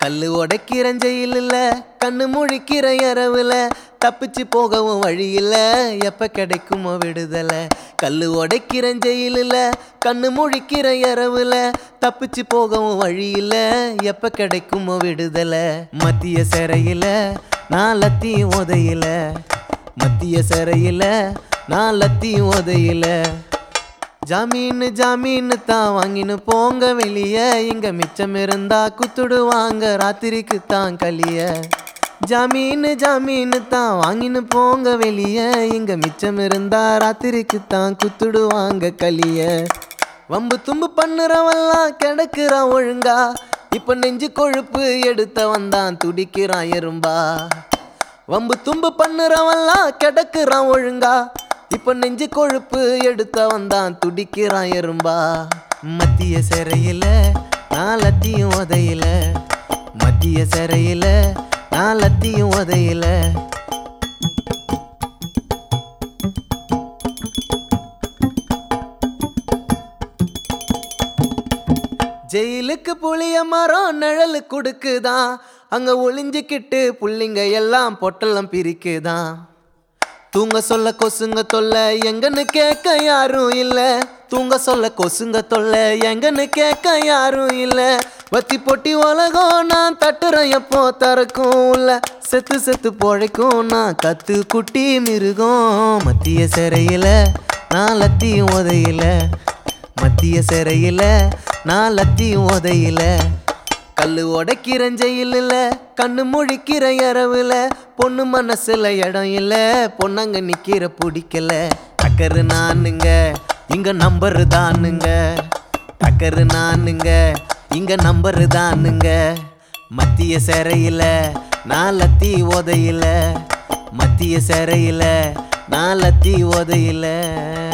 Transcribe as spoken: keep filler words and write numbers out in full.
கல்லு உடைக்கிற ஜெயில் இல்ல, கண்ணு முழிக்கிற இரவுல, தப்பிச்சு போகவும் வழி இல்ல, எப்ப கிடைக்குமோ விடுதலை. கல்லு உடைக்கிற ஜெயில் இல்ல, கண்ணு முழிக்கிற இரவுல, தப்பிச்சு போகவும் வழி இல்ல, எப்ப கிடைக்குமோ விடுதலை. மத்திய சிறையில நான் லத்தியும் உதையில, மத்திய சிறையில நான் லத்தியும் உதையில. ஜாமீன் ஜாமீன் தான் வாங்கின்னு போங்க வெளிய, இங்க மிச்சம் இருந்தா குத்துடுவாங்க ராத்திரிக்கு தான் கலிய. ஜாமீன் ஜாமீன் தான் வாங்கின்னு போங்க வெளிய, இங்க மிச்சம் இருந்தா ராத்திரிக்கு தான் குத்துடுவாங்க கலிய. வம்பு தும்பு பண்ணுறவெல்லாம் கிடக்குறான் ஒழுங்கா, இப்ப நெஞ்சு கொழுப்பு எடுத்த வந்தான் துடிக்கிறான் எறும்பா. வம்பு தும்பு பண்ணுறவெல்லாம் கிடக்குறான் ஒழுங்கா, இப்ப நெஞ்சு கொழுப்பு எடுத்த வந்தான் துடிக்கிறான் எறும்பா. மத்திய சிறையில நான் லத்தியும் உதையில, மத்திய சிறையில நான் லத்தியும் உதையில. ஜெயிலுக்கு புளிய மரம் நிழலு கொடுக்குதான், அங்க ஒளிஞ்சுக்கிட்டு புள்ளிங்க எல்லாம் பொட்டலம் பிரிக்குதான். தூங்க சொல்ல கொசுங்க தொல்ல எங்கன்னு கேட்க யாரும் இல்ல, தூங்க சொல்ல கொசுங்க தொல்ல எங்கன்னு கேட்க யாரும் இல்ல. வத்தி பொட்டி உலகம் நான் தட்டுறேன் எப்போ தரக்கும் இல்ல, செத்து செத்து பொழைக்கும் நான் கத்து குட்டி மிருகம். மத்திய சிறையில நான் லத்தியும் உதையில, மத்திய சிறையில நான் லத்தியும் உதையில. கல்லு உடைக்கிற ஜெயில் இல்ல, கண்ணு முழிக்கிற இரவுல, பொண்ணு மனசுல இடம் இல்ல, பொண்ணங்க நிக்கிற பிடிக்கல. டக்கரு நானுங்க இங்க நம்பரு தானுங்க, டக்கரு நானுங்க இங்க நம்பரு தானுங்க. மத்திய சிறையில நான் லத்தி உதையில, மத்திய சிறையில நான் லத்தி உதையில.